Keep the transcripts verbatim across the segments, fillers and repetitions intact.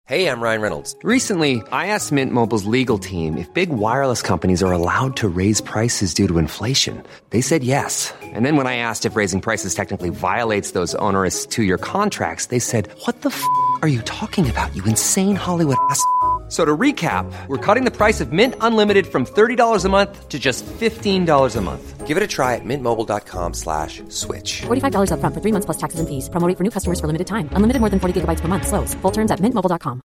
Hey, I'm Ryan Reynolds. Recently, I asked Mint Mobile's legal team if big wireless companies are allowed to raise prices due to inflation. They said yes. And then when I asked if raising prices technically violates those onerous two-year contracts, they said, what the f*** are you talking about, you insane Hollywood ass f- So to recap, we're cutting the price of Mint Unlimited from thirty dollars a month to just fifteen dollars a month. Give it a try at mintmobile.com slash switch. forty-five dollars up front for three months plus taxes and fees. Promo rate for new customers for limited time. Unlimited more than forty gigabytes per month. Slows full terms at mint mobile dot com.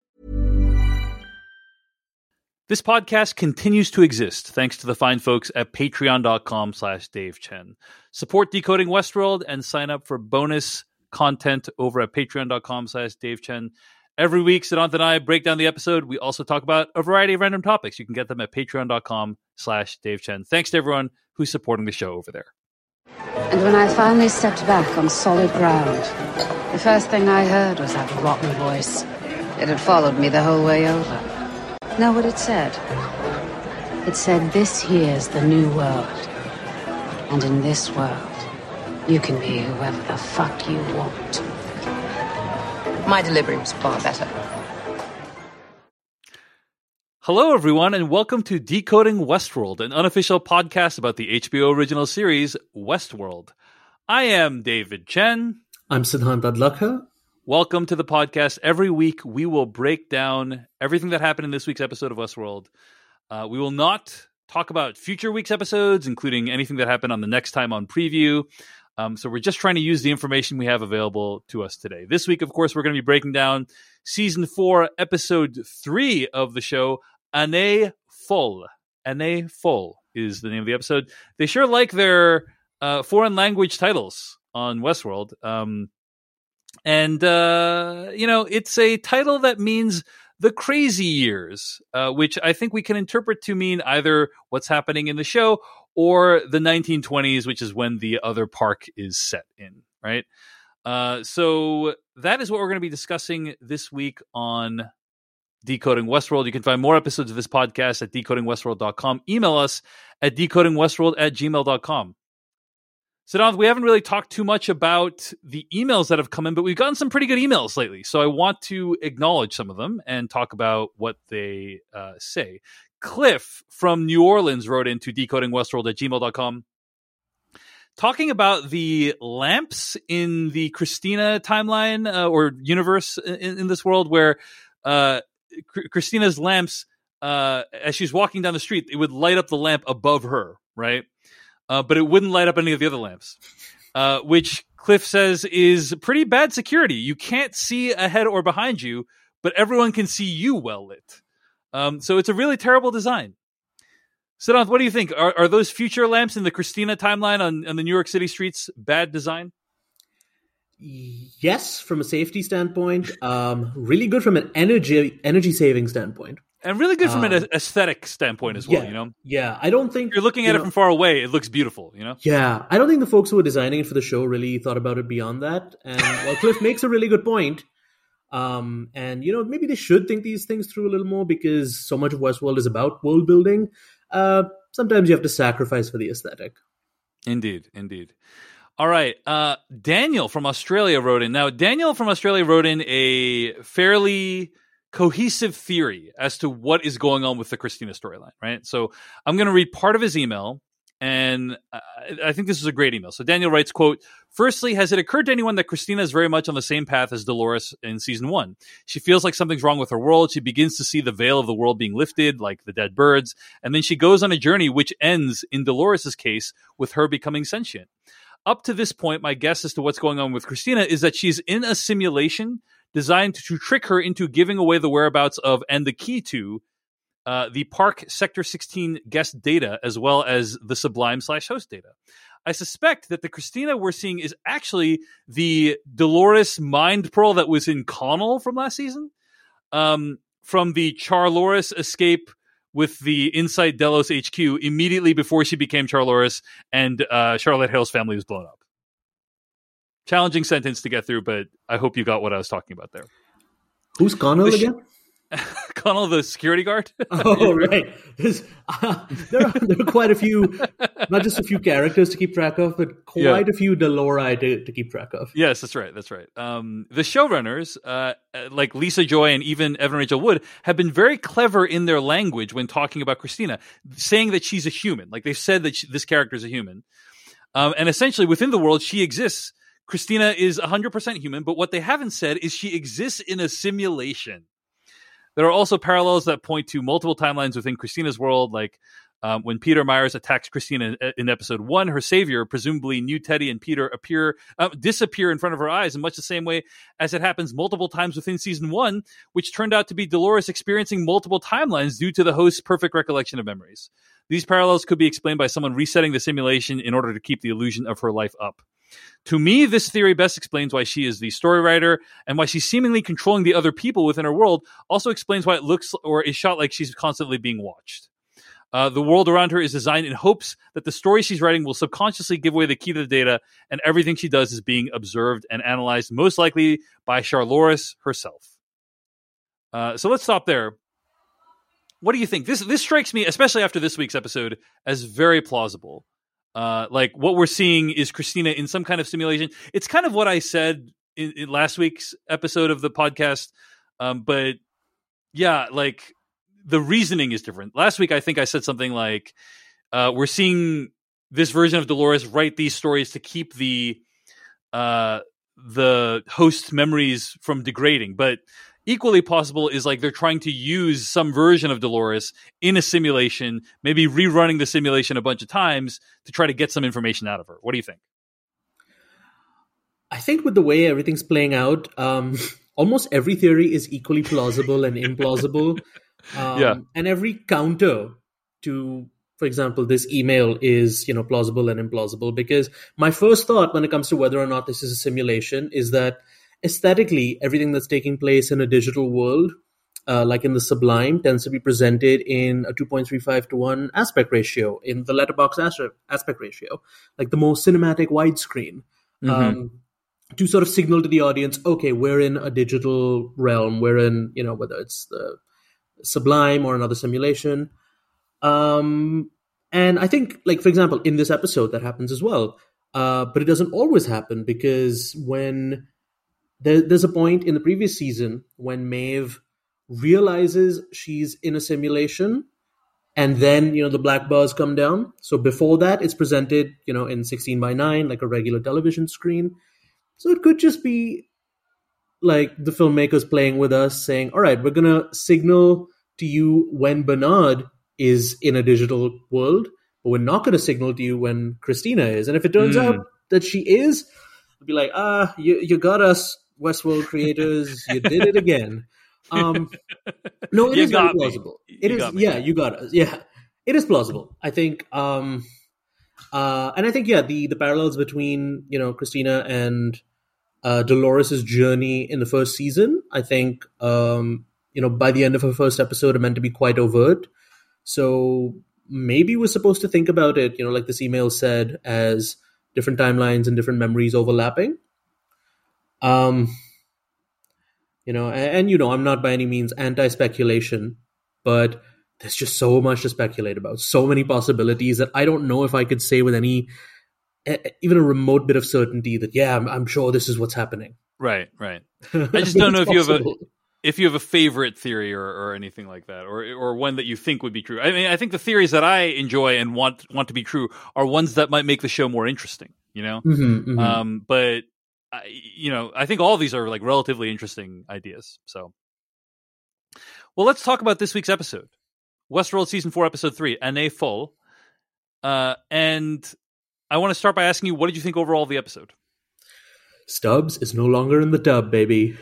This podcast continues to exist thanks to the fine folks at patreon.com slash Dave Chen. Support Decoding Westworld and sign up for bonus content over at patreon.com slash Dave Chen. Every week, Siddhant and I break down the episode. We also talk about a variety of random topics. You can get them at patreon.com slash Dave Chen. Thanks to everyone who's supporting the show over there. And when I finally stepped back on solid ground, the first thing I heard was that rotten voice. It had followed me the whole way over. Know what it said? It said, this here's the new world. And in this world, you can be whoever the fuck you want. My delivery was far better. Hello, everyone, and welcome to Decoding Westworld, an unofficial podcast about the H B O original series, Westworld. I am David Chen. I'm Siddhant Adlakha. Welcome to the podcast. Every week, we will break down everything that happened in this week's episode of Westworld. Uh, we will not talk about future week's episodes, including anything that happened on the Next Time On preview. Um, so we're just trying to use the information we have available to us today. This week, of course, we're going to be breaking down season four, episode three of the show, Année Folle. Année Folle is the name of the episode. They sure like their uh, foreign language titles on Westworld. Um, and, uh, you know, it's a title that means the crazy years, uh, which I think we can interpret to mean either what's happening in the show or the nineteen twenties, which is when the other park is set in, right? Uh, so that is what we're going to be discussing this week on Decoding Westworld. You can find more episodes of this podcast at decoding westworld dot com. Email us at decoding westworld at gmail dot com. Siddhant, we haven't really talked too much about the emails that have come in, but we've gotten some pretty good emails lately. So I want to acknowledge some of them and talk about what they uh, say. Cliff from New Orleans wrote into decoding westworld at gmail dot com talking about the lamps in the Christina timeline uh, or universe in, in this world where uh, C- Christina's lamps, uh, as she's walking down the street, it would light up the lamp above her, right? Uh, but it wouldn't light up any of the other lamps, uh, which Cliff says is pretty bad security. You can't see ahead or behind you, but everyone can see you well lit. Um, so it's a really terrible design. Siddhant, what do you think? Are, are those future lamps in the Christina timeline on, on the New York City streets bad design? Yes, from a safety standpoint. Um, really good from an energy energy saving standpoint. And really good from um, an aesthetic standpoint as well, yeah, you know? Yeah, I don't think... If you're looking at you it know, from far away, it looks beautiful, you know? Yeah, I don't think the folks who were designing it for the show really thought about it beyond that. And well, Cliff makes a really good point. Um, and, you know, maybe they should think these things through a little more because so much of Westworld is about world building. Uh, sometimes you have to sacrifice for the aesthetic. Indeed, indeed. All right. Uh, Daniel from Australia wrote in. Now, Daniel from Australia wrote in a fairly cohesive theory as to what is going on with the Christina storyline, right? So I'm going to read part of his email, and I, I think this is a great email. So Daniel writes, quote, "Firstly, has it occurred to anyone that Christina is very much on the same path as Dolores in season one? She feels like something's wrong with her world. She begins to see the veil of the world being lifted, like the dead birds, and then she goes on a journey which ends, in Dolores' case, with her becoming sentient. Up to this point, my guess as to what's going on with Christina is that she's in a simulation designed to trick her into giving away the whereabouts of and the key to uh, the Park Sector sixteen guest data, as well as the Sublime slash host data. I suspect that the Christina we're seeing is actually the Dolores mind pearl that was in Connell from last season, um, from the Charloris escape with the inside Delos H Q immediately before she became Charloris and uh, Charlotte Hale's family was blown up. Challenging sentence to get through, but I hope you got what I was talking about there. Who's Connell The again? Sh- O'Connell, the security guard? Oh, right. Uh, there, are, there are quite a few, not just a few characters to keep track of, but quite yeah. a few Delori to, to keep track of. Yes, that's right. That's right. Um, the showrunners, uh, like Lisa Joy and even Evan Rachel Wood, have been very clever in their language when talking about Christina, saying that she's a human. Like they've said that she, this character is a human. Um, and essentially within the world, she exists. Christina is one hundred percent human, but what they haven't said is she exists in a simulation. There are also parallels that point to multiple timelines within Christina's world, like um, when Peter Myers attacks Christina in, in episode one, her savior, presumably knew Teddy and Peter appear uh, disappear in front of her eyes in much the same way as it happens multiple times within season one, which turned out to be Dolores experiencing multiple timelines due to the host's perfect recollection of memories. These parallels could be explained by someone resetting the simulation in order to keep the illusion of her life up. To me, this theory best explains why she is the story writer, and why she's seemingly controlling the other people within her world also explains why it looks or is shot like she's constantly being watched. Uh, the world around her is designed in hopes that the story she's writing will subconsciously give away the key to the data, and everything she does is being observed and analyzed, most likely by Charloris herself. Uh, so let's stop there. What do you think? This this strikes me, especially after this week's episode, as very plausible. Uh, like what we're seeing is Christina in some kind of simulation. It's kind of what I said in, in last week's episode of the podcast. Um, but yeah, like the reasoning is different. Last week, I think I said something like, uh, we're seeing this version of Dolores write these stories to keep the, uh, the host's memories from degrading. But equally possible is like they're trying to use some version of Dolores in a simulation, maybe rerunning the simulation a bunch of times to try to get some information out of her. What do you think? I think with the way everything's playing out, um, almost every theory is equally plausible and implausible. Um, yeah. And every counter to, for example, this email is, you know, plausible and implausible, because my first thought when it comes to whether or not this is a simulation is that aesthetically, everything that's taking place in a digital world, uh, like in the Sublime, tends to be presented in a two point three five to one aspect ratio, in the Letterboxd aspect ratio, like the more cinematic widescreen, mm-hmm. um, to sort of signal to the audience, okay, we're in a digital realm. We're in, you know, whether it's the Sublime or another simulation. Um, and I think, like, for example, in this episode, that happens as well. Uh, but it doesn't always happen, because when There, there's a point in the previous season when Maeve realizes she's in a simulation, and then, you know, the black bars come down. So before that, it's presented, you know, in sixteen by nine, like a regular television screen. So it could just be like the filmmakers playing with us, saying, all right, we're going to signal to you when Bernard is in a digital world, but we're not going to signal to you when Christina is. And if it turns mm. out that she is, it'll be like, ah, you, you got us, Westworld creators, you did it again. Um, no, it you is very me. plausible. You it is, me. yeah, you got us. Yeah, it is plausible. I think, um, uh, and I think, yeah, the the parallels between, you know, Christina and uh, Dolores' journey in the first season, I think, um, you know, by the end of her first episode, are meant to be quite overt. So maybe we're supposed to think about it, you know, like this email said, as different timelines and different memories overlapping. Um, you know, and, and, you know, I'm not by any means anti-speculation, but there's just so much to speculate about, so many possibilities that I don't know if I could say with any, even a remote bit of certainty that, yeah, I'm, I'm sure this is what's happening. Right, right. I just don't know if possible. you have a if you have a favorite theory or, or anything like that, or or one that you think would be true. I mean, I think the theories that I enjoy and want want to be true are ones that might make the show more interesting. You know, mm-hmm, mm-hmm. Um, but I, you know, I think all of these are like relatively interesting ideas. So, well, let's talk about this week's episode, Westworld season four, episode three, Année Folle. Uh, and I want to start by asking you, what did you think overall of the episode? Stubbs is no longer in the tub, baby.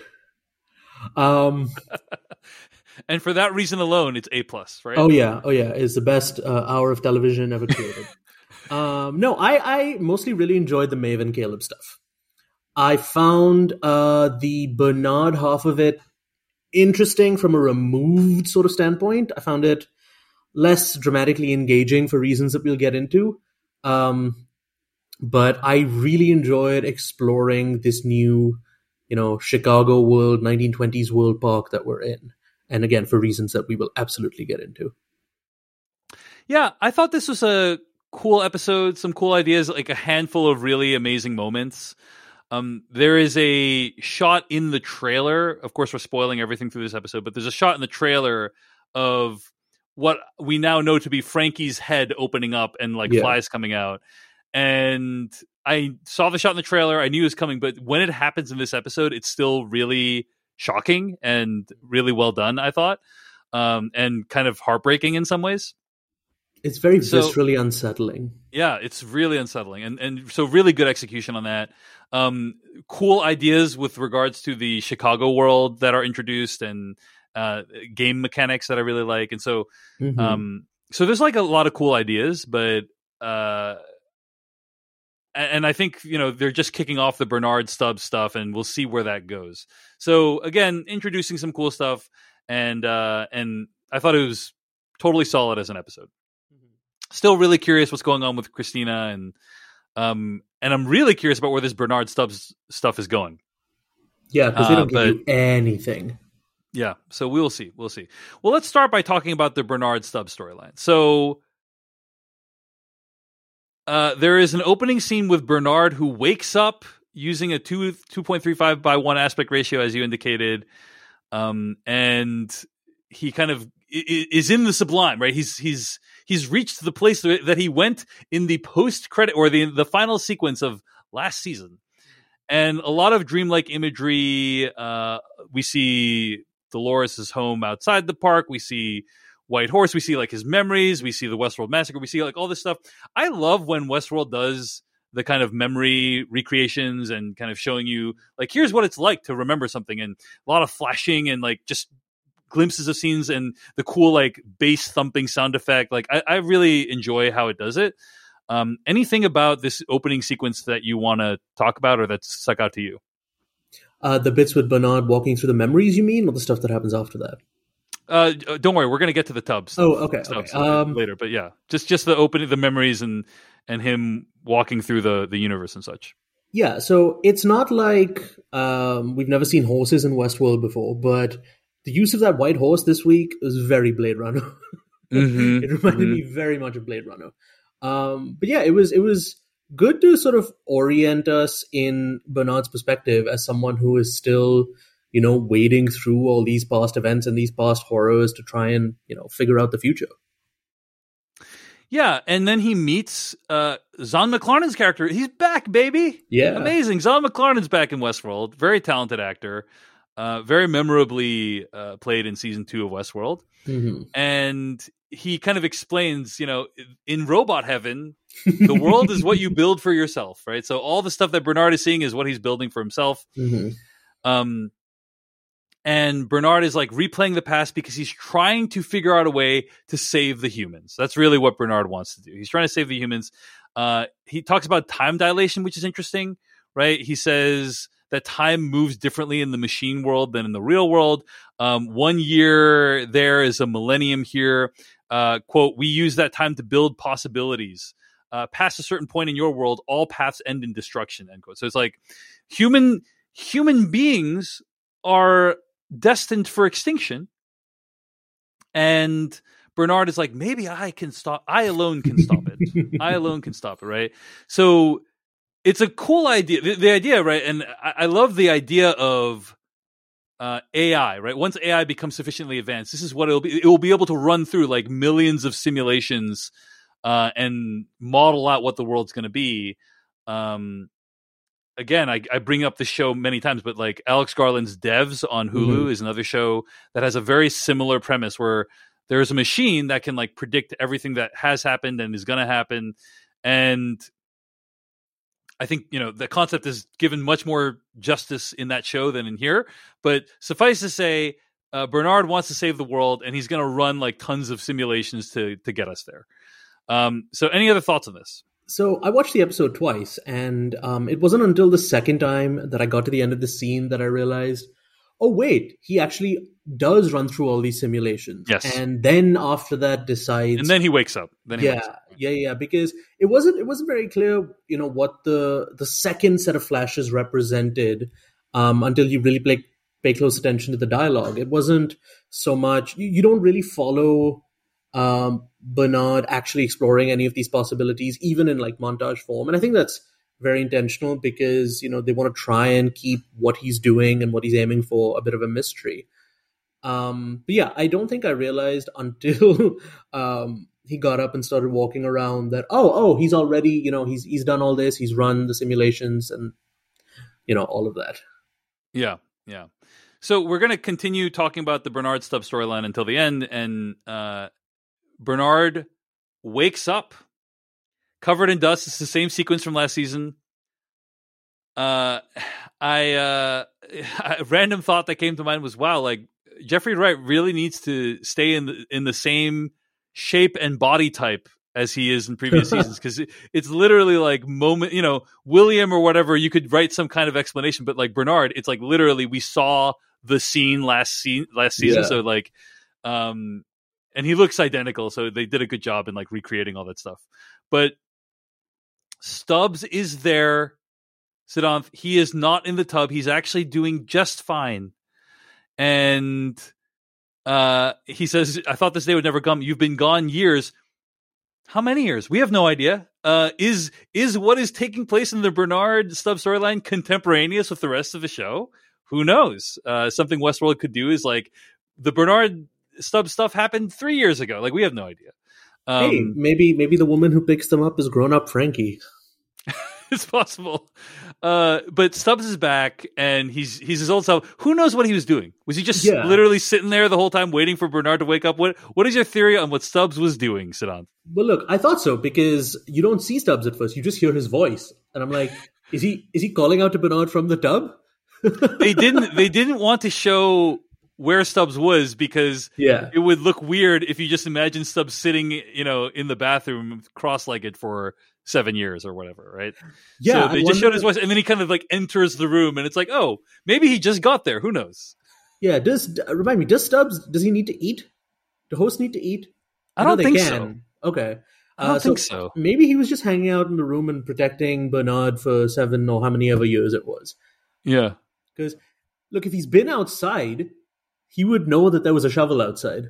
Um, and for that reason alone, it's A plus, right? Oh yeah, oh yeah, it's the best uh, hour of television ever created. um, no, I, I mostly really enjoyed the Maeve and Caleb stuff. I found uh, the Bernard half of it interesting from a removed sort of standpoint. I found it less dramatically engaging for reasons that we'll get into. Um, but I really enjoyed exploring this new, you know, Chicago world, nineteen twenties world park that we're in. and again, for reasons that we will absolutely get into. Yeah, I thought this was a cool episode, some cool ideas, like a handful of really amazing moments. Um, there is a shot in the trailer. Of course, we're spoiling everything through this episode, but there's a shot in the trailer of what we now know to be Frankie's head opening up and like Yeah. flies coming out. And I saw the shot in the trailer. I knew it was coming, but when it happens in this episode, it's still really shocking and really well done, I thought, um, and kind of heartbreaking in some ways. It's very So- viscerally unsettling. Yeah, it's really unsettling. And and so really good execution on that. Um, cool ideas with regards to the Chicago world that are introduced and uh, game mechanics that I really like. And so Mhm. um, so there's like a lot of cool ideas, but uh, and and I think, you know, they're just kicking off the Bernard Stubbs stuff, and we'll see where that goes. So again, introducing some cool stuff, and uh, and I thought it was totally solid as an episode. Still really curious what's going on with Christina, and um, and I'm really curious about where this Bernard Stubbs stuff is going. Yeah, because they Uh, don't give but- you anything. Yeah, so we'll see. We'll see. Well, let's start by talking about the Bernard Stubbs storyline. So uh, there is an opening scene with Bernard who wakes up using a two two point three five by one aspect ratio, as you indicated, um, and he kind of i- i- is in the sublime, right? He's he's he's reached the place that he went in the post credit or the the final sequence of last season, and a lot of dreamlike imagery. Uh, we see Dolores' home outside the park. We see White Horse. We see like his memories. We see the Westworld Massacre. We see like all this stuff. I love when Westworld does the kind of memory recreations and kind of showing you like, here's what it's like to remember something, and a lot of flashing and like just glimpses of scenes and the cool like bass thumping sound effect. Like I, I really enjoy how it does it. Um, anything about this opening sequence that you want to talk about or that stuck out to you? Uh, the bits with Bernard walking through the memories, you mean, or the stuff that happens after that? Uh, don't worry, we're going to get to the tubs. Oh, okay, stuff okay. Um, later, but yeah, just just the opening, the memories, and and him walking through the the universe and such. Yeah, so it's not like um, we've never seen horses in Westworld before, but the use of that white horse this week was very Blade Runner. Mhm, It reminded me very much of Blade Runner. Um, but yeah, it was it was good to sort of orient us in Bernard's perspective as someone who is still, you know, wading through all these past events and these past horrors to try and, you know, figure out the future. Yeah, and then he meets uh, Zahn McClarnon's character. He's back, baby. Yeah. Amazing. Zahn McClarnon's back in Westworld. Very talented actor. Uh, very memorably uh, played in season two of Westworld. Mm-hmm. And he kind of explains, you know, in robot heaven, the world is what you build for yourself, right? So all the stuff that Bernard is seeing is what he's building for himself. Mm-hmm. Um, and Bernard is like replaying the past because he's trying to figure out a way to save the humans. That's really what Bernard wants to do. He's trying to save the humans. Uh, he talks about time dilation, which is interesting, right? He says that time moves differently in the machine world than in the real world. Um, one year there is a millennium here. Uh, quote, we use that time to build possibilities. Uh, past a certain point in your world, all paths end in destruction, end quote. So it's like human human beings are destined for extinction. And Bernard is like, maybe I can stop. I alone can stop it. I alone can stop it, right? So it's a cool idea. The, the idea, right? And I, I love the idea of uh, A I, right? Once A I becomes sufficiently advanced, this is what it'll be. It will be able to run through like millions of simulations uh, and model out what the world's going to be. Um, again, I, I bring up the show many times, but like Alex Garland's Devs on Hulu Mm-hmm. is another show that has a very similar premise where there's a machine that can like predict everything that has happened and is going to happen. And I think, you know, the concept is given much more justice in that show than in here. But suffice to say, uh, Bernard wants to save the world, and he's going to run like tons of simulations to to get us there. Um, so, any other thoughts on this? So I watched the episode twice, and um, it wasn't until the second time that I got to the end of the scene that I realized, oh, wait, he actually does run through all these simulations. Yes. And then after that decides... And then he wakes up. Then he yeah, wakes up. yeah, yeah, because it wasn't it wasn't very clear, you know, what the the second set of flashes represented um, until he really like pay close attention to the dialogue. It wasn't so much, you, you don't really follow um, Bernard actually exploring any of these possibilities, even in like montage form. And I think that's very intentional because, you know, they want to try and keep what he's doing and what he's aiming for a bit of a mystery. Um, but yeah, I don't think I realized until um, he got up and started walking around that, oh, oh, he's already, you know, he's he's done all this, he's run the simulations and, you know, all of that. Yeah, yeah. So we're going to continue talking about the Bernard Stubbs storyline until the end, and uh, Bernard wakes up covered in dust. It's the same sequence from last season. Uh, I uh, a random thought that came to mind was, wow, like Jeffrey Wright really needs to stay in the in the same shape and body type as he is in previous seasons, because it, it's literally like moment, you know, William or whatever, you could write some kind of explanation, but like Bernard, it's like literally we saw the scene last scene last season, yeah. So like, um, and he looks identical, so they did a good job in like recreating all that stuff. But Stubbs is there, Siddhanth. He is not in the tub. He's actually doing just fine, and uh, he says, "I thought this day would never come. You've been gone years." How many years? We have no idea. Uh, is is what is taking place in the Bernard Stubbs storyline contemporaneous with the rest of the show? Who knows? Uh, something Westworld could do is like the Bernard Stubbs stuff happened three years ago. Like we have no idea. Um, hey, maybe maybe the woman who picks them up is grown up Frankie. It's possible. Uh, but Stubbs is back, and he's he's his old self. Who knows what he was doing? Was he just yeah. literally sitting there the whole time waiting for Bernard to wake up? What What is your theory on what Stubbs was doing, Siddhanth? Well, look, I thought so, because you don't see Stubbs at first. You just hear his voice. And I'm like, is he is he calling out to Bernard from the tub? they didn't They didn't want to show where Stubbs was, because yeah. it would look weird if you just imagine Stubbs sitting, you know, in the bathroom cross-legged for seven years or whatever, right? Yeah. So they I just showed his voice, and then he kind of like enters the room, and it's like, oh, maybe he just got there. Who knows? Yeah. Does remind me? Does Stubbs? Does he need to eat? Do hosts need to eat? I, I don't think so. Okay. I don't uh, think so. so. Maybe he was just hanging out in the room and protecting Bernard for seven or how many ever years it was. Yeah. Because look, if he's been outside, he would know that there was a shovel outside.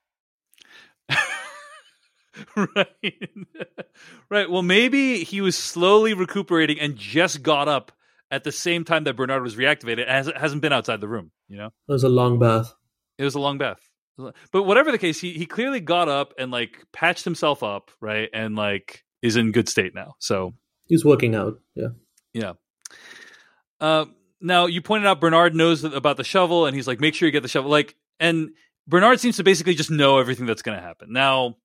Right. Right. Well, maybe he was slowly recuperating and just got up at the same time that Bernard was reactivated, and hasn't been outside the room, you know? It was a long bath. It was a long bath. But whatever the case, he, he clearly got up and like patched himself up, right? And like is in good state now. So he's working out. Yeah. Yeah. Uh, now you pointed out Bernard knows about the shovel, and he's like, make sure you get the shovel. Like, and Bernard seems to basically just know everything that's going to happen. Now,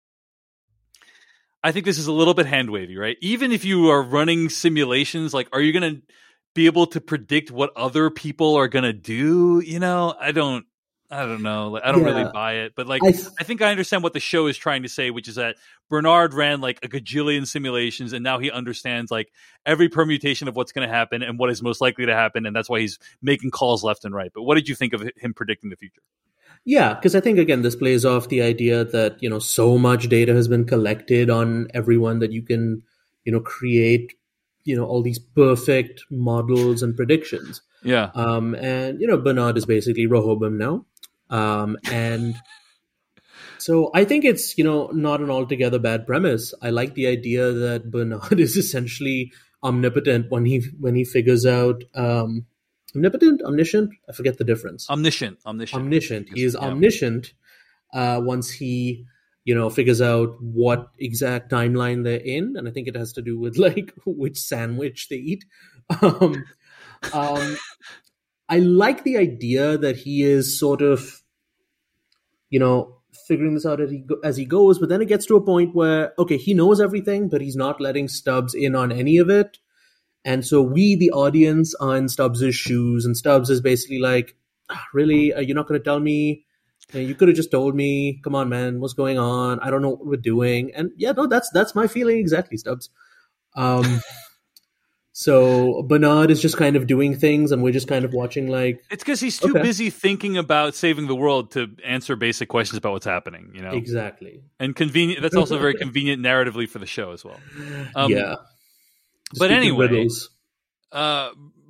I think this is a little bit hand wavy, right? Even if you are running simulations, like, are you going to be able to predict what other people are going to do? You know, I don't, I don't know. Like, I don't yeah. really buy it, but like, I, th- I think I understand what the show is trying to say, which is that Bernard ran like a gajillion simulations, and now he understands like every permutation of what's going to happen and what is most likely to happen. And that's why he's making calls left and right. But what did you think of him predicting the future? Yeah, because I think, again, this plays off the idea that, you know, so much data has been collected on everyone that you can, you know, create, you know, all these perfect models and predictions. Yeah. Um, and, you know, Bernard is basically Rehoboam now. Um, and so I think it's, you know, not an altogether bad premise. I like the idea that Bernard is essentially omnipotent when he when he figures out um, omnipotent, omniscient. I forget the difference. Omniscient, omniscient, omniscient. He is yeah. omniscient uh, once he, you know, figures out what exact timeline they're in, and I think it has to do with like which sandwich they eat. Um, um, I like the idea that he is sort of, you know, figuring this out as he, go- as he goes, but then it gets to a point where, okay, he knows everything, but he's not letting Stubbs in on any of it. And so we, the audience, are in Stubbs' shoes, and Stubbs is basically like, ah, really? Are you not going to tell me? You could have just told me. Come on, man. What's going on? I don't know what we're doing. And yeah, no, that's that's my feeling exactly, Stubbs. Um, so Bernard is just kind of doing things, and we're just kind of watching like... It's because he's too okay. busy thinking about saving the world to answer basic questions about what's happening, you know? Exactly. And convenient. That's also very convenient narratively for the show as well. Um, yeah. But anyway, uh,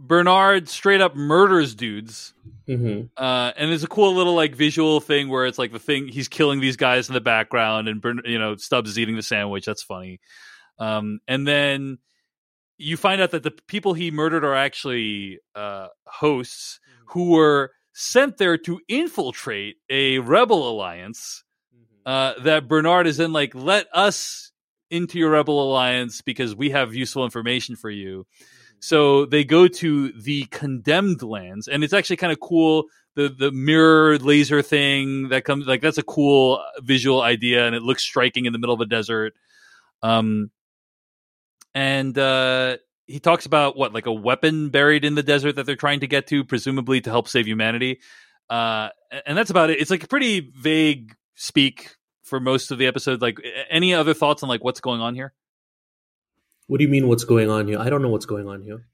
Bernard straight up murders dudes. Mm-hmm. Uh, and there's a cool little like visual thing where it's like the thing he's killing these guys in the background, and Bern, you know Stubbs is eating the sandwich. That's funny. Um, and then you find out that the people he murdered are actually uh, hosts who were sent there to infiltrate a rebel alliance. Uh, that Bernard is in like, let us into your rebel alliance because we have useful information for you. So they go to the Condemned Lands, and it's actually kind of cool. The the mirror laser thing that comes, like, that's a cool visual idea, and it looks striking in the middle of a desert. Um, and uh, he talks about what, like a weapon buried in the desert that they're trying to get to, presumably to help save humanity. Uh, and that's about it. It's like a pretty vague speak for most of the episode. Like, any other thoughts on like what's going on here? What do you mean what's going on here? I don't know what's going on here.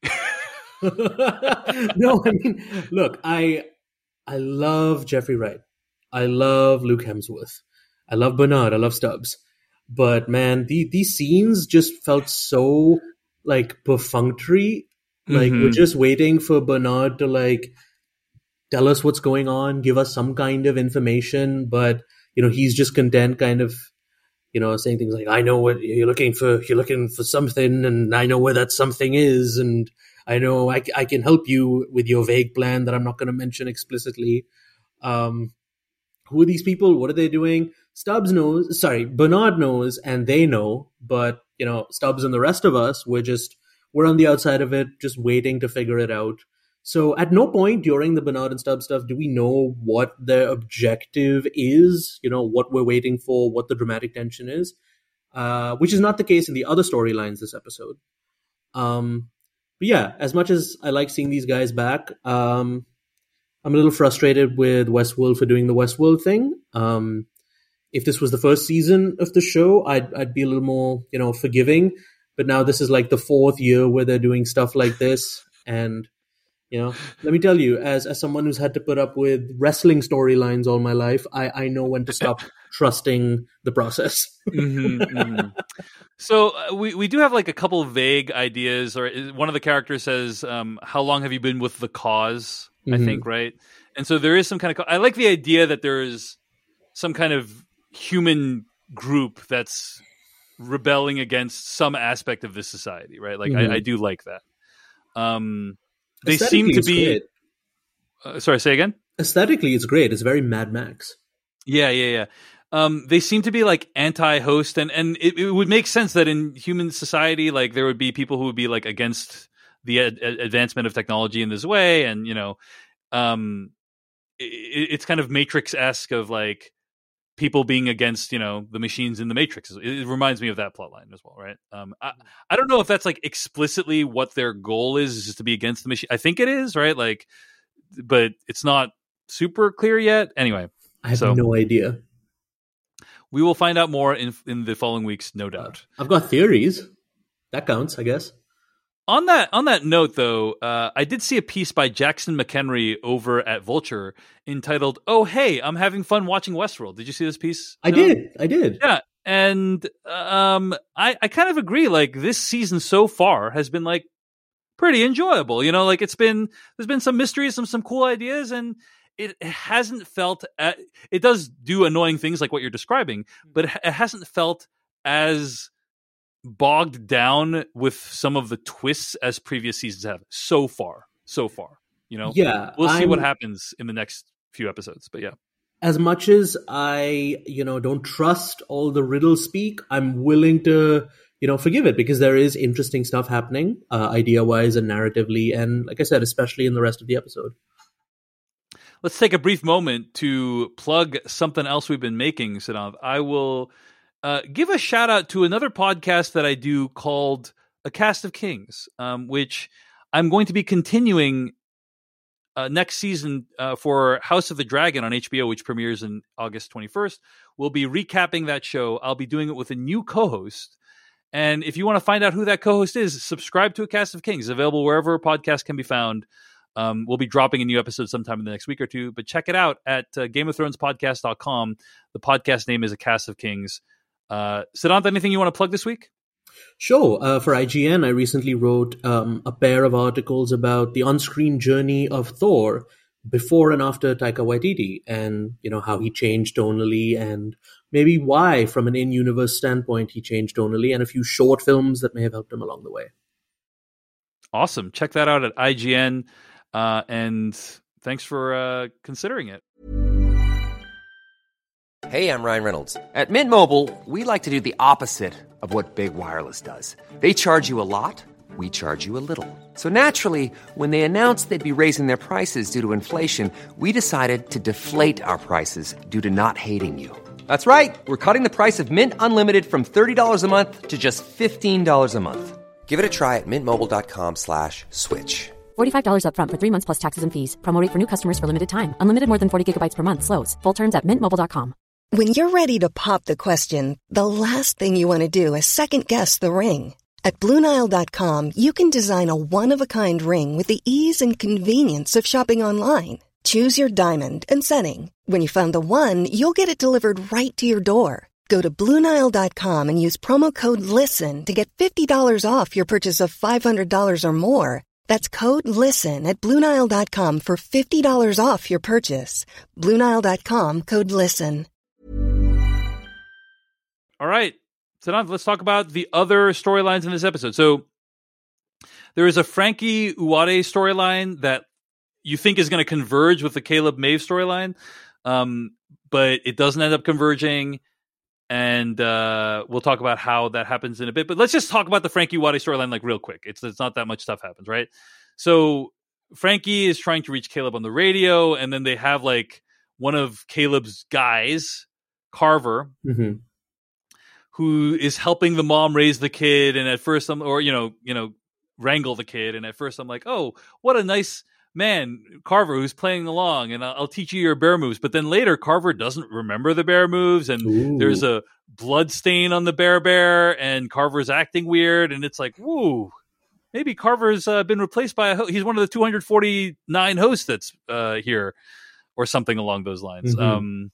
No, I mean, look, I I love Jeffrey Wright. I love Luke Hemsworth. I love Bernard. I love Stubbs. But man, the, these scenes just felt so like perfunctory. Like Mm-hmm. we're just waiting for Bernard to like tell us what's going on, give us some kind of information. But you know, he's just content, kind of, you know, saying things like, I know what you're looking for. You're looking for something, and I know where that something is. And I know I, I can help you with your vague plan that I'm not going to mention explicitly. Um, who are these people? What are they doing? Stubbs knows, sorry, Bernard knows, and they know. But, you know, Stubbs and the rest of us, we're just, we're on the outside of it, just waiting to figure it out. So at no point during the Bernard and Stubbs stuff do we know what the objective is, you know, what we're waiting for, what the dramatic tension is, uh, which is not the case in the other storylines this episode. Um, but yeah, as much as I like seeing these guys back, um, I'm a little frustrated with Westworld for doing the Westworld thing. Um, if this was the first season of the show, I'd, I'd be a little more, you know, forgiving. But now this is like the fourth year where they're doing stuff like this, and you know, let me tell you, as as someone who's had to put up with wrestling storylines all my life, I, I know when to stop trusting the process. mm-hmm, mm-hmm. So uh, we, we do have like a couple of vague ideas. Or one of the characters says, um, how long have you been with the cause? Mm-hmm. I think, right? And so there is some kind of, I like the idea that there is some kind of human group that's rebelling against some aspect of this society, right? Like, mm-hmm. I, I do like that. Um, They seem to be. Uh, sorry, say again? Aesthetically, it's great. It's very Mad Max. Yeah, yeah, yeah. Um, they seem to be like anti-host, and and it, it would make sense that in human society, like there would be people who would be like against the ad- advancement of technology in this way, and you know, um, it, it's kind of Matrix-esque of like people being against, you know, the machines in the Matrix. It reminds me of that plot line as well, right? Um, I, I don't know if that's like explicitly what their goal is, is just to be against the machine. I think it is, right? Like, but it's not super clear yet. Anyway, I have so no idea. We will find out more in in the following weeks, no doubt. Uh, I've got theories. That counts, I guess. On that on that note, though, uh, I did see a piece by Jackson McHenry over at Vulture entitled, "Oh, hey, I'm having fun watching Westworld." Did you see this piece? I did. I did. Yeah, and um, I I kind of agree. Like, this season so far has been like pretty enjoyable. You know, like it's been there's been some mysteries, some some cool ideas, and it hasn't felt. At, it does do annoying things like what you're describing, but it hasn't felt as bogged down with some of the twists as previous seasons have so far so far you know yeah we'll see I'm, what happens in the next few episodes, but yeah, as much as I you know don't trust all the riddle speak, I'm willing to you know forgive it, because there is interesting stuff happening uh, idea wise and narratively, and like I said, especially in the rest of the episode. Let's take a brief moment to plug something else we've been making, Siddhanth. I will Uh, give a shout out to another podcast that I do called A Cast of Kings, um, which I'm going to be continuing uh, next season uh, for House of the Dragon on H B O, which premieres in August twenty-first. We'll be recapping that show. I'll be doing it with a new co-host. And if you want to find out who that co-host is, subscribe to A Cast of Kings, available wherever a podcast can be found. Um, we'll be dropping a new episode sometime in the next week or two, but check it out at uh, game of thrones podcast dot com. The podcast name is A Cast of Kings. Uh, Siddhanth, anything you want to plug this week? Sure. Uh, for I G N, I recently wrote um, a pair of articles about the on-screen journey of Thor before and after Taika Waititi, and you know how he changed tonally, and maybe why, from an in-universe standpoint, he changed tonally, and a few short films that may have helped him along the way. Awesome. Check that out at I G N, uh, and thanks for uh, considering it. Hey, I'm Ryan Reynolds. At Mint Mobile, we like to do the opposite of what Big Wireless does. They charge you a lot, we charge you a little. So naturally, when they announced they'd be raising their prices due to inflation, we decided to deflate our prices due to not hating you. That's right. We're cutting the price of Mint Unlimited from thirty dollars a month to just fifteen dollars a month. Give it a try at mintmobile.com slash switch. forty-five dollars up front for three months plus taxes and fees. Promo rate for new customers for limited time. Unlimited more than forty gigabytes per month slows. Full terms at mint mobile dot com. When you're ready to pop the question, the last thing you want to do is second-guess the ring. At Blue Nile dot com, you can design a one-of-a-kind ring with the ease and convenience of shopping online. Choose your diamond and setting. When you find the one, you'll get it delivered right to your door. Go to Blue Nile dot com and use promo code LISTEN to get fifty dollars off your purchase of five hundred dollars or more. That's code LISTEN at Blue Nile dot com for fifty dollars off your purchase. Blue Nile dot com, code LISTEN. All right. So now let's talk about the other storylines in this episode. So there is a Frankie Uwade storyline that you think is going to converge with the Caleb Maeve storyline, um, but it doesn't end up converging. And uh, we'll talk about how that happens in a bit. But let's just talk about the Frankie Uwade storyline like real quick. It's, it's not that much stuff happens, right? So Frankie is trying to reach Caleb on the radio, and then they have like one of Caleb's guys, Carver, Mm-hmm. who is helping the mom raise the kid, and at first I'm, or you know, you know, wrangle the kid, and at first I'm like, oh, what a nice man, Carver, who's playing along, and I'll, I'll teach you your bear moves. But then later, Carver doesn't remember the bear moves, and Ooh. there's a blood stain on the bear bear, and Carver's acting weird, and it's like, woo, maybe Carver's uh, been replaced by a ho- he's one of the two hundred forty-nine hosts that's uh, here, or something along those lines. Mm-hmm. Um,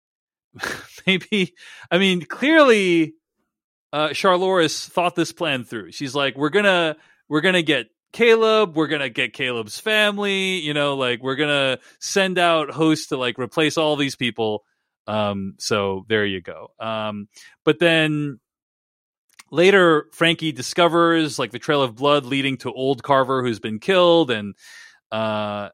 maybe, I mean, clearly, uh, Charloris thought this plan through. She's like, we're gonna, we're gonna get Caleb, we're gonna get Caleb's family, you know, like we're gonna send out hosts to like replace all these people. Um, so there you go. Um, but then later, Frankie discovers like the trail of blood leading to old Carver, who's been killed, and uh,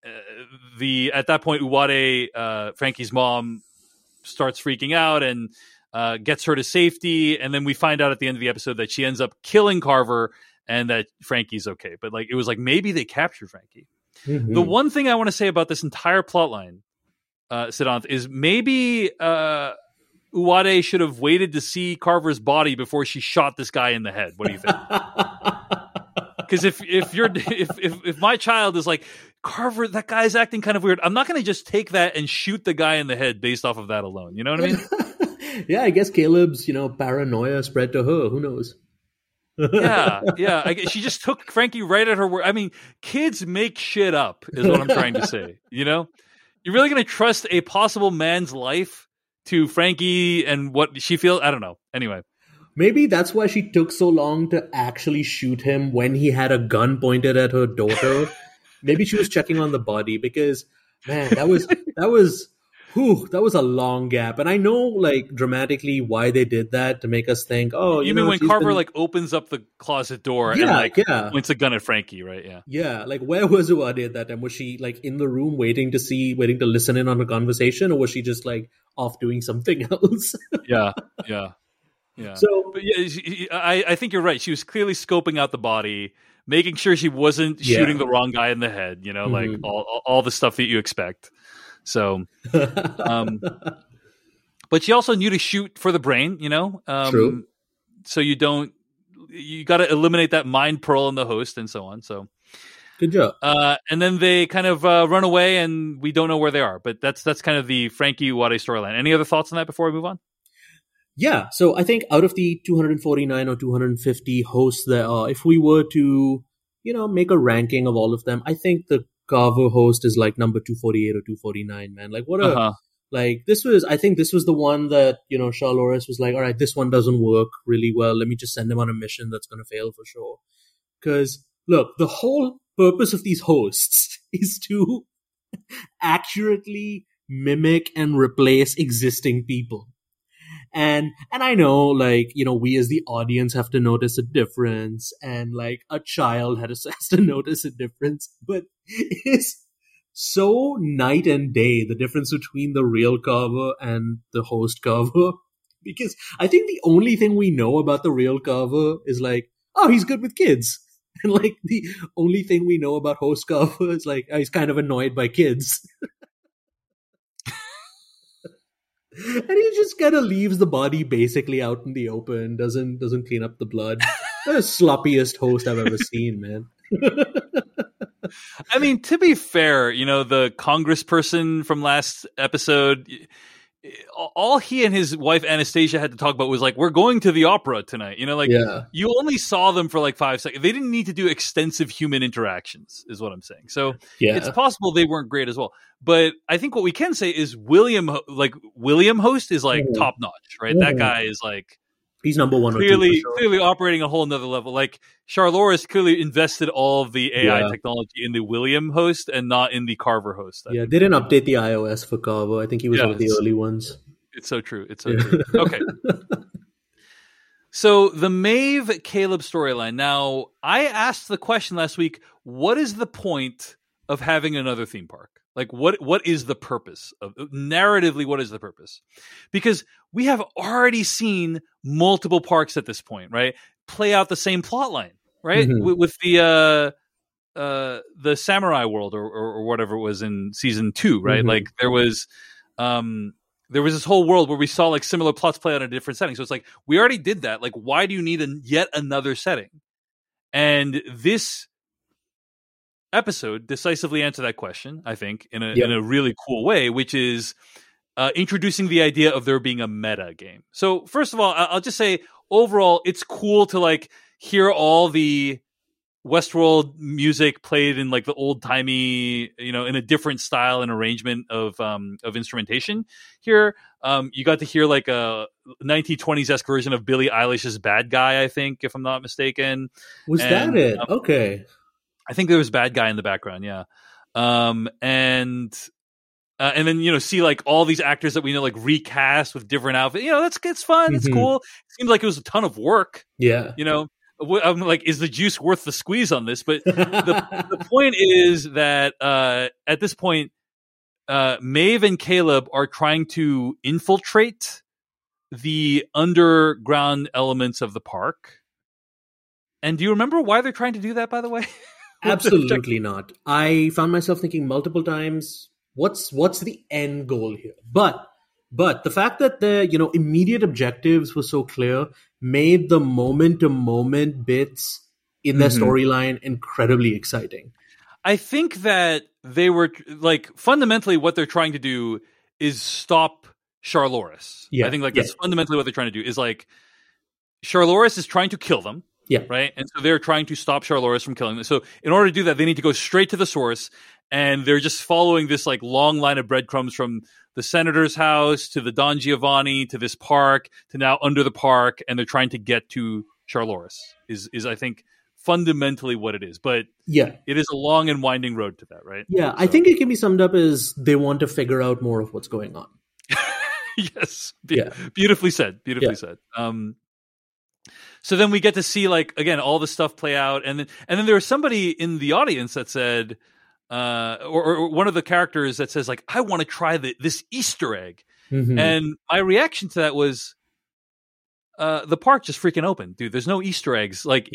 the at that point, Uwade, uh, Frankie's mom, starts freaking out and uh, gets her to safety. And then we find out at the end of the episode that she ends up killing Carver and that Frankie's okay. But like, it was like, maybe they captured Frankie. Mm-hmm. The one thing I want to say about this entire plotline, uh, Siddhant, is maybe uh, Uwade should have waited to see Carver's body before she shot this guy in the head. What do you think? Because if if you're if, if if my child is like, Carver, that guy's acting kind of weird, I'm not going to just take that and shoot the guy in the head based off of that alone. You know what I mean? Yeah, I guess Caleb's, you know, paranoia spread to her. Who knows? yeah, yeah. I, she just took Frankie right at her word. I mean, kids make shit up, is what I'm trying to say. You know, you're really going to trust a possible man's life to Frankie and what she feels? I don't know. Anyway. Maybe that's why she took so long to actually shoot him when he had a gun pointed at her daughter. Maybe she was checking on the body because, man, that was that was whew, that was a long gap. And I know, like, dramatically why they did that to make us think, oh, you, you know, mean when she's Carver been... like opens up the closet door yeah, and like yeah. points a gun at Frankie, right? Yeah, yeah. Like, where was Uwade at that time? Was she like in the room waiting to see, waiting to listen in on a conversation, or was she just like off doing something else? yeah, yeah. Yeah. So, but yeah, she, I, I think you're right. She was clearly scoping out the body, making sure she wasn't yeah. shooting the wrong guy in the head, you know, mm-hmm. like all, all, all the stuff that you expect. So, um, but she also knew to shoot for the brain, you know, um, True. So you don't, you got to eliminate that mind pearl in the host and so on. So good job. Uh, and then they kind of uh, run away and we don't know where they are, but that's, that's kind of the Frankie Uwade storyline. Any other thoughts on that before we move on? Yeah, so I think out of the two hundred forty-nine or two hundred fifty hosts there are, if we were to, you know, make a ranking of all of them, I think the Carver host is like number two forty-eight or two forty-nine, man. Like, what a, uh-huh. Like this was, I think this was the one that, you know, Charloris was like, all right, this one doesn't work really well. Let me just send him on a mission that's going to fail for sure. Because look, the whole purpose of these hosts is to accurately mimic and replace existing people. And, and I know, like, you know, we as the audience have to notice a difference, and like a child has to notice a difference, but it's so night and day, the difference between the real Carver and the host Carver. Because I think the only thing we know about the real Carver is like, oh, he's good with kids. And like the only thing we know about host Carver is like, oh, he's kind of annoyed by kids. And he just kind of leaves the body basically out in the open, doesn't doesn't clean up the blood. The sloppiest host I've ever seen, man. I mean, to be fair, you know, the congressperson from last episode, all he and his wife Anastasia had to talk about was like, we're going to the opera tonight. You know, like yeah. You only saw them for like five seconds. They didn't need to do extensive human interactions, is what I'm saying. So yeah. It's possible they weren't great as well. But I think what we can say is William, like William Host is like mm-hmm. top notch, right? Mm-hmm. That guy is like, he's number one. Clearly, or two sure. clearly operating a whole nother level. Like Charloris clearly invested all of the A I yeah. technology in the William host and not in the Carver host. I yeah, think. They didn't update the iOS for Carver. I think he was yeah, one of the early ones. It's so true. It's so yeah. true. Okay. So the Maeve Caleb storyline. Now, I asked the question last week, what is the point of having another theme park? Like, what what is the purpose of narratively? What is the purpose? Because we have already seen multiple parks at this point, right? Play out the same plot line, right? Mm-hmm. With, with the uh, uh, the Samurai World or, or, or whatever it was in season two, right? Mm-hmm. Like there was um, there was this whole world where we saw like similar plots play out in a different setting. So it's like we already did that. Like, why do you need a, yet another setting? And this episode decisively answer that question, I think, in a yep. in a really cool way, which is uh, introducing the idea of there being a meta game. So first of all, I'll just say overall, it's cool to like hear all the Westworld music played in like the old timey, you know, in a different style and arrangement of um, of instrumentation. Here, um, you got to hear like a nineteen twenties-esque version of Billie Eilish's "Bad Guy," I think, if I'm not mistaken. Was and, that it? Um, okay. I think there was Bad Guy in the background, yeah. Um, and uh, and then, you know, see like all these actors that we know like recast with different outfits. You know, that's it's fun. Mm-hmm. It's cool. It seems like it was a ton of work. Yeah. You know, I'm like, is the juice worth the squeeze on this? But the, the point is that uh, at this point, uh, Maeve and Caleb are trying to infiltrate the underground elements of the park. And do you remember why they're trying to do that, by the way? Absolutely not. I found myself thinking multiple times, what's what's the end goal here? But but the fact that the, you know, immediate objectives were so clear made the moment to moment bits in their mm-hmm. storyline incredibly exciting. I think that they were like fundamentally what they're trying to do is stop Charloris. Yeah. I think like yeah. that's fundamentally what they're trying to do is like Charloris is trying to kill them. Yeah. Right. And so they're trying to stop Charloris from killing them. So in order to do that, they need to go straight to the source. And they're just following this like long line of breadcrumbs from the senator's house to the Don Giovanni to this park to now under the park. And they're trying to get to Charloris is, is I think, fundamentally what it is. But yeah, it is a long and winding road to that. Right. Yeah. So, I think it can be summed up as they want to figure out more of what's going on. Yes. Be- yeah. Beautifully said. Beautifully yeah. said. Um, So then we get to see, like, again, all the stuff play out. And then and then there was somebody in the audience that said, uh, or, or one of the characters that says, like, I want to try the, this Easter egg. Mm-hmm. And my reaction to that was, uh, the park just freaking opened, dude. There's no Easter eggs. Like,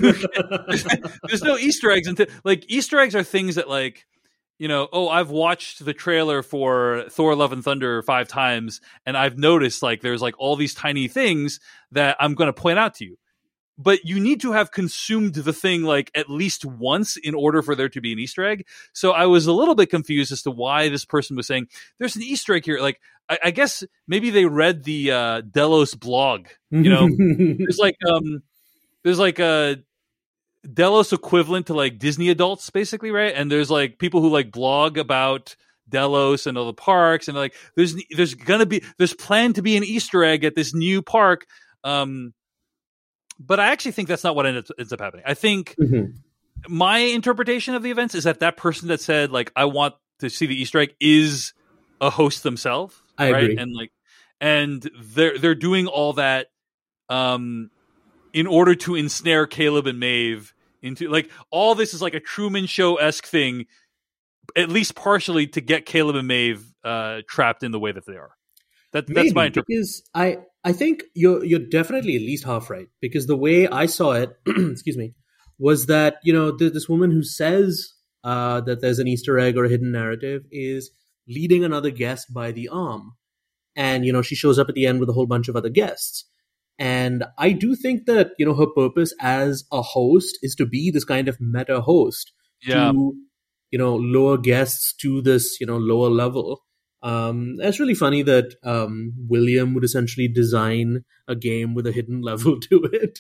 there's no Easter eggs. Until, like, Easter eggs are things that, like, you know, oh, I've watched the trailer for Thor Love and Thunder five times, and I've noticed, like, there's, like, all these tiny things that I'm going to point out to you. But you need to have consumed the thing like at least once in order for there to be an Easter egg. So I was a little bit confused as to why this person was saying there's an Easter egg here. Like, I, I guess maybe they read the uh, Delos blog. You know, there's like um, there's like a Delos equivalent to like Disney adults, basically, right? And there's like people who like blog about Delos and all the parks, and like there's there's gonna be there's planned to be an Easter egg at this new park. Um, but I actually think that's not what ends up, ends up happening. I think mm-hmm. my interpretation of the events is that that person that said like I want to see the Easter egg is a host themselves. I right? agree, and like and they're they're doing all that um in order to ensnare Caleb and Maeve into like all this is like a Truman Show-esque thing. At least partially to get Caleb and Maeve uh, trapped in the way that they are. That, that's Maybe, my interpretation. Because I, I think you're you're definitely at least half right. Because the way I saw it, excuse me, was that you know th- this woman who says uh, that there's an Easter egg or a hidden narrative is leading another guest by the arm, and you know she shows up at the end with a whole bunch of other guests. And I do think that you know her purpose as a host is to be this kind of meta host. Yeah. To, you know, lower guests to this, you know, lower level. Um, it's really funny that um, William would essentially design a game with a hidden level to it.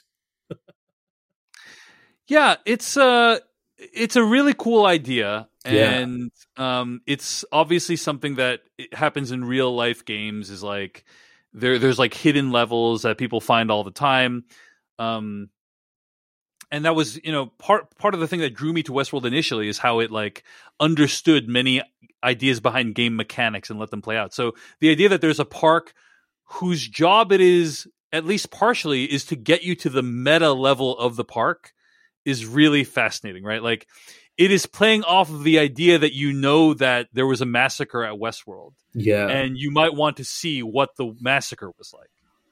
yeah, it's a, it's a really cool idea. And yeah. um, it's obviously something that happens in real life games is like, there, there's like hidden levels that people find all the time. Um, And that was, you know, part part of the thing that drew me to Westworld initially is how it like understood many ideas behind game mechanics and let them play out. So the idea that there's a park whose job it is, at least partially, is to get you to the meta level of the park is really fascinating, right? Like it is playing off of the idea that you know that there was a massacre at Westworld. Yeah. And you might want to see what the massacre was like.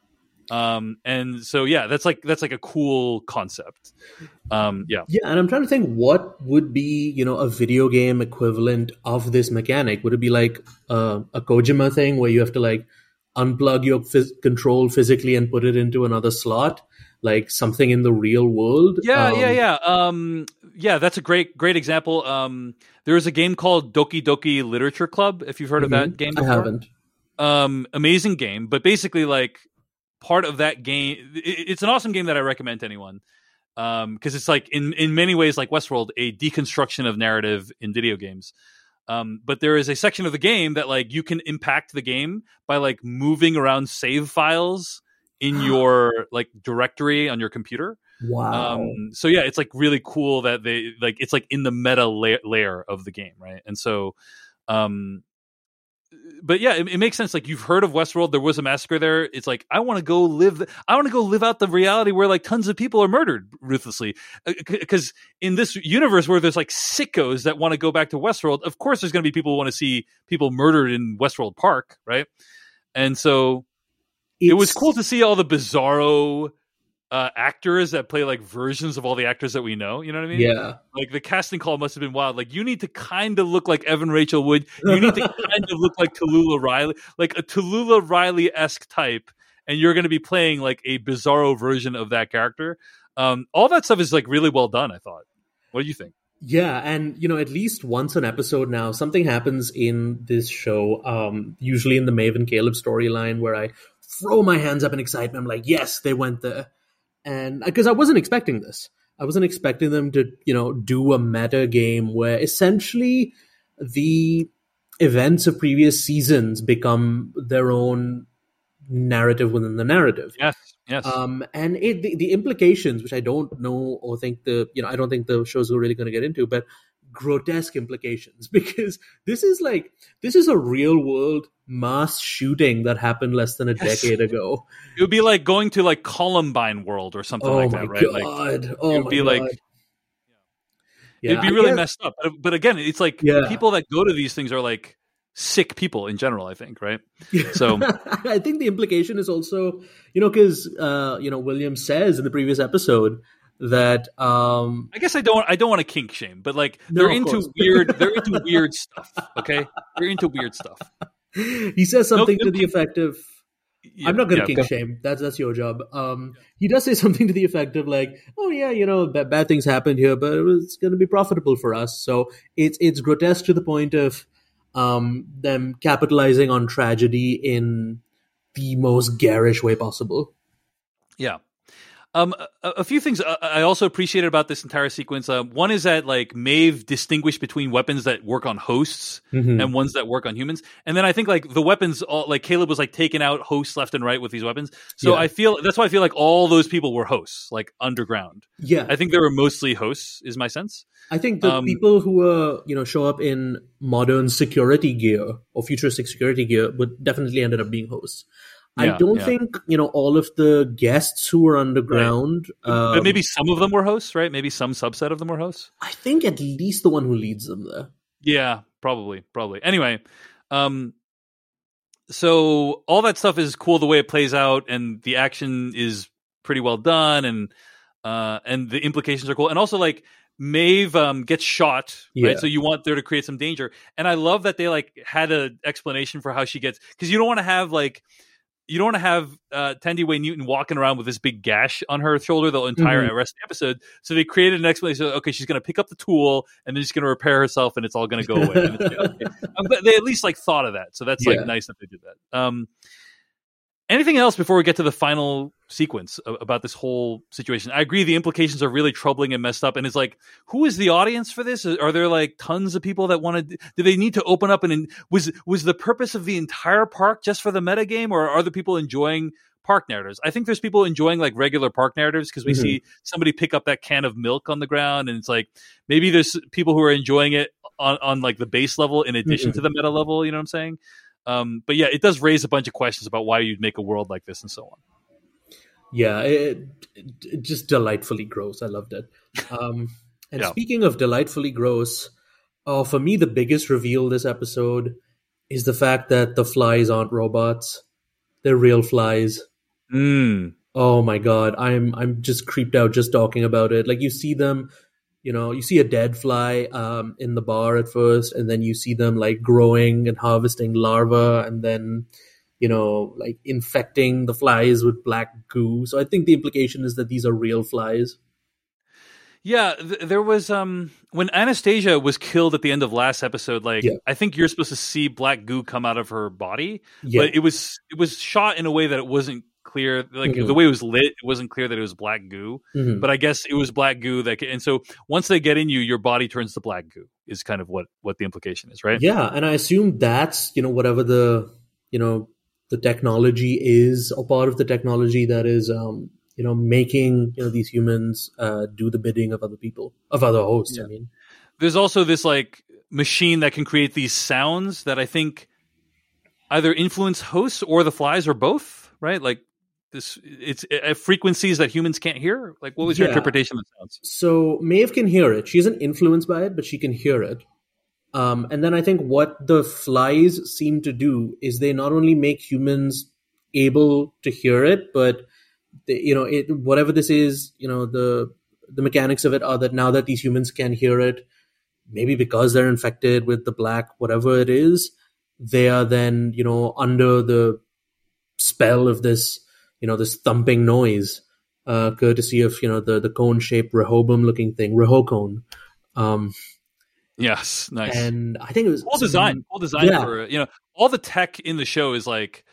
Um, and so, yeah, that's like, that's like a cool concept. Um, yeah. Yeah. And I'm trying to think what would be, you know, a video game equivalent of this mechanic. Would it be like uh, a Kojima thing where you have to like unplug your phys- control physically and put it into another slot? Like something in the real world? Yeah, um, yeah, yeah. Um, yeah, that's a great, great example. Um, there is a game called Doki Doki Literature Club. If you've heard mm-hmm. of that game before. I haven't. Um, amazing game, but basically like, part of that game, it's an awesome game that I recommend to anyone because um, it's like in, in many ways like Westworld, a deconstruction of narrative in video games. Um, but there is a section of the game that like you can impact the game by like moving around save files in your like directory on your computer. Wow. Um, so yeah, it's like really cool that they like it's like in the meta la- layer of the game, right? And so. Um, But yeah, it, it makes sense. Like you've heard of Westworld, there was a massacre there. It's like I want to go live. I want to go live out the reality where like tons of people are murdered ruthlessly. Because in this universe where there's like sickos that want to go back to Westworld, of course there's going to be people who want to see people murdered in Westworld Park, right? And so it's... it was cool to see all the bizarro uh, actors that play like versions of all the actors that we know. You know what I mean? Yeah. Like the casting call must have been wild. Like you need to kind of look like Evan Rachel Wood. You need to kind of look like Tallulah Riley, like a Tallulah Riley-esque type. And you're going to be playing like a bizarro version of that character. Um, all that stuff is like really well done, I thought. What do you think? Yeah, and you know, at least once an episode now, something happens in this show, um, usually in the Maeve and Caleb storyline, where I throw my hands up in excitement. I'm like, yes, they went there. And because I wasn't expecting this. I wasn't expecting them to, you know, do a meta game where essentially the events of previous seasons become their own narrative within the narrative. Yes, yes. Um, and it, the, the implications, which I don't know or think the, you know, I don't think the show's really going to get into, but grotesque implications, because this is like, this is a real world mass shooting that happened less than a yes. decade ago. It would be like going to like Columbine World or something oh like my that, right? God. Like, oh it would my be God. like, yeah, it'd be I really guess, messed up. But, but again, it's like yeah. people that go to these things are like sick people in general, I think, right? So I think the implication is also, you know, because, uh, you know, William says in the previous episode that um I guess I don't I don't want to kink shame, but like No, they're of into course. weird they're into weird stuff. Okay, they're into weird stuff. He says something No, to the effect of, Yeah, I'm not going to yeah, kink shame. That's that's your job. Um, he does say something to the effect of like, oh yeah, you know, bad, bad things happened here, but it was going to be profitable for us. So it's it's grotesque to the point of um them capitalizing on tragedy in the most garish way possible. Yeah. Um, a, a few things I also appreciated about this entire sequence. Uh, one is that like Maeve distinguished between weapons that work on hosts mm-hmm. and ones that work on humans. And then I think like the weapons, all, like Caleb was like taking out hosts left and right with these weapons. So yeah. I feel that's why I feel like all those people were hosts, like underground. Yeah, I think they were mostly hosts, is my sense. I think the um, people who uh, you know show up in modern security gear or futuristic security gear would definitely ended up being hosts. Yeah, I don't yeah. think, you know, all of the guests who were underground. Right. Um, but maybe some of them were hosts, right? Maybe some subset of them were hosts. I think at least the one who leads them there. Yeah, probably, probably. Anyway, um, so all that stuff is cool the way it plays out, and the action is pretty well done, and uh, and the implications are cool. And also, like, Maeve um, gets shot, yeah. right? So you want there to create some danger. And I love that they, like, had an explanation for how she gets... Because you don't want to have, like... You don't want to have uh, Tandy Way Newton walking around with this big gash on her shoulder the entire mm-hmm. rest of the episode. So they created an explanation. Okay, she's going to pick up the tool and then she's going to repair herself, and it's all going to go away. And it's, okay. um, they at least like thought of that, so that's like yeah. nice that they did that. Um, anything else before we get to the final sequence about this whole situation? I agree the implications are really troubling and messed up, and it's like, who is the audience for this? Are there like tons of people that want to, do they need to open up and was was the purpose of the entire park just for the metagame, or are the people enjoying park narratives? I think there's people enjoying like regular park narratives because we mm-hmm. see somebody pick up that can of milk on the ground, and it's like maybe there's people who are enjoying it on, on like the base level in addition mm-hmm. to the meta level, you know what I'm saying? Um, but yeah, it does raise a bunch of questions about why you'd make a world like this and so on. Yeah, it, it just delightfully gross. I loved it. Um, and yeah. speaking of delightfully gross, uh, for me, the biggest reveal this episode is the fact that the flies aren't robots. They're real flies. Mm. Oh my God. I'm, I'm just creeped out just talking about it. Like you see them, you know, you see a dead fly um, in the bar at first, and then you see them like growing and harvesting larvae, and then, you know, like infecting the flies with black goo. So I think the implication is that these are real flies. Yeah, th- there was um when Anastasia was killed at the end of last episode. Like, yeah. I think you're supposed to see black goo come out of her body, yeah. but it was it was shot in a way that it wasn't clear. Like mm-hmm. the way it was lit, it wasn't clear that it was black goo. Mm-hmm. But I guess it was black goo that. And so once they get in you, your body turns to black goo. Is kind of what what the implication is, right? Yeah, and I assume that's, you know, whatever the you know the technology is, or part of the technology that is. Um, you know, making, you know, these humans uh, do the bidding of other people, of other hosts, yeah. I mean. There's also this, like, machine that can create these sounds that I think either influence hosts or the flies or both, right? Like, this, it's uh, frequencies that humans can't hear? Like, what was your yeah. interpretation of the sounds? So, Maeve can hear it. She isn't influenced by it, but she can hear it. Um, and then I think what the flies seem to do is they not only make humans able to hear it, but The, you know, it, whatever this is, you know, the the mechanics of it are that now that these humans can hear it, maybe because they're infected with the black, whatever it is, they are then, you know, under the spell of this, you know, this thumping noise, uh, courtesy of, you know, the, the cone-shaped Rehoboam-looking thing, Rehocone. Um, yes, nice. And I think it was... Cool design. Cool design yeah. for, you know, all the tech in the show is like,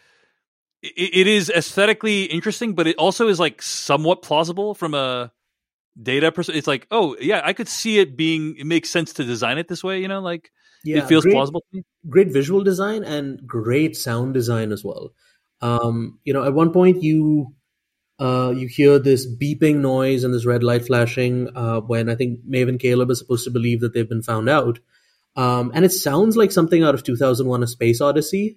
it is aesthetically interesting, but it also is like somewhat plausible from a data perspective. It's like, oh yeah, I could see it being, it makes sense to design it this way, you know, like yeah, it feels great, plausible to me. Great visual design and great sound design as well. Um, you know, at one point you, uh, you hear this beeping noise and this red light flashing, uh, when I think Maeve and Caleb are supposed to believe that they've been found out. Um, and it sounds like something out of two thousand one: A Space Odyssey.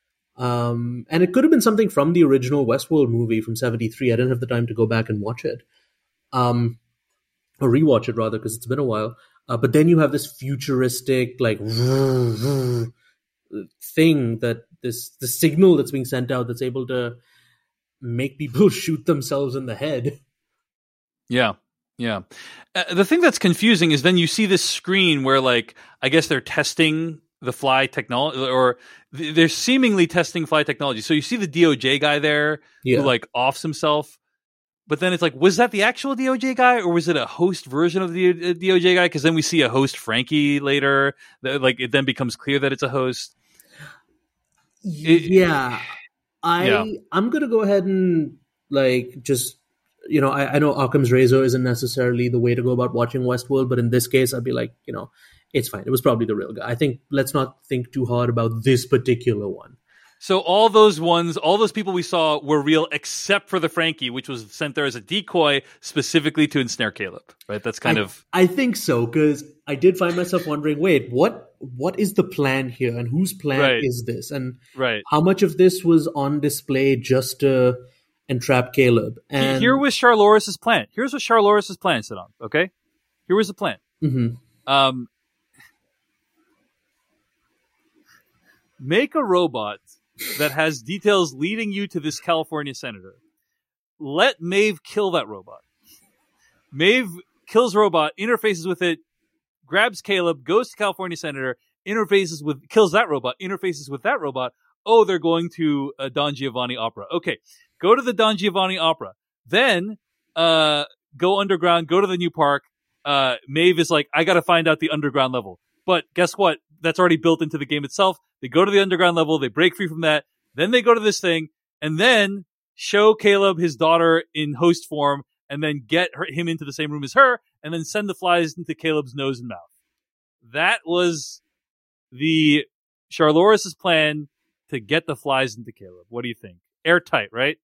Um, and it could have been something from the original Westworld movie from seventy-three. I didn't have the time to go back and watch it. Um, or rewatch it rather, because it's been a while. Uh, but then you have this futuristic, like, thing that this, the signal that's being sent out that's able to make people shoot themselves in the head. Yeah. Yeah. Uh, the thing that's confusing is then you see this screen where, like, I guess they're testing the fly technology, or they're seemingly testing fly technology. So you see the D O J guy there yeah. who like offs himself, but then it's like, was that the actual D O J guy, or was it a host version of the D O J guy? Because then we see a host Frankie later. That, like, it then becomes clear that it's a host. Yeah, it, I yeah. I'm gonna go ahead and like just you know, I, I know Occam's razor isn't necessarily the way to go about watching Westworld, but in this case, I'd be like, you know, it's fine. It was probably the real guy. I think let's not think too hard about this particular one. So all those ones, all those people we saw were real, except for the Frankie, which was sent there as a decoy specifically to ensnare Caleb. Right? That's kind I, of. I think so, because I did find myself wondering, wait, what? What is the plan here, and whose plan Right. is this, and Right. how much of this was on display just to entrap Caleb? And Here was Charloris's plan. Here's what Charloris's plan said on. Okay, here was the plan. Mhm. Um, make a robot that has details leading you to this California senator. Let Maeve kill that robot. Maeve kills robot, interfaces with it, grabs Caleb, goes to California senator, interfaces with, kills that robot, interfaces with that robot. Oh, they're going to a Don Giovanni opera. Okay, go to the Don Giovanni opera. Then uh, go underground, go to the new park. Uh, Maeve is like, I got to find out the underground level. But guess what? That's already built into the game itself. They go to the underground level, they break free from that, then they go to this thing, and then show Caleb his daughter in host form, and then get her, him into the same room as her, and then send the flies into Caleb's nose and mouth. That was the Charloris's plan to get the flies into Caleb. What do you think? Airtight, right?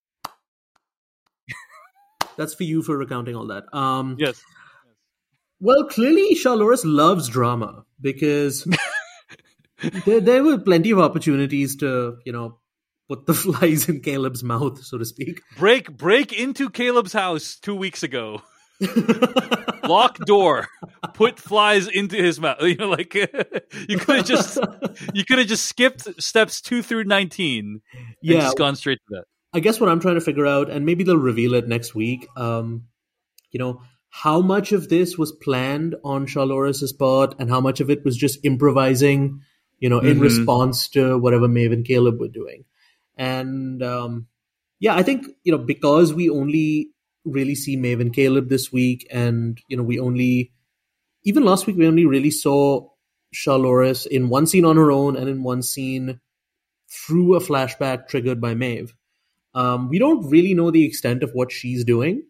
That's for you for recounting all that. Um, Yes. Well, clearly Charloris loves drama, because there, there were plenty of opportunities to, you know, put the flies in Caleb's mouth, so to speak. Break break into Caleb's house two weeks ago. Lock door. Put flies into his mouth. You know, like you could have just you could have just skipped steps two through nineteen and Yeah. just gone straight to that. I guess what I'm trying to figure out, and maybe they'll reveal it next week, um, you know, how much of this was planned on Charloris's part and how much of it was just improvising, you know, in Mhm. response to whatever Maeve and Caleb were doing. And um, yeah, I think, you know, because we only really see Maeve and Caleb this week, and, you know, we only, even last week, we only really saw Charloris in one scene on her own and in one scene through a flashback triggered by Maeve. Um, we don't really know the extent of what she's doing.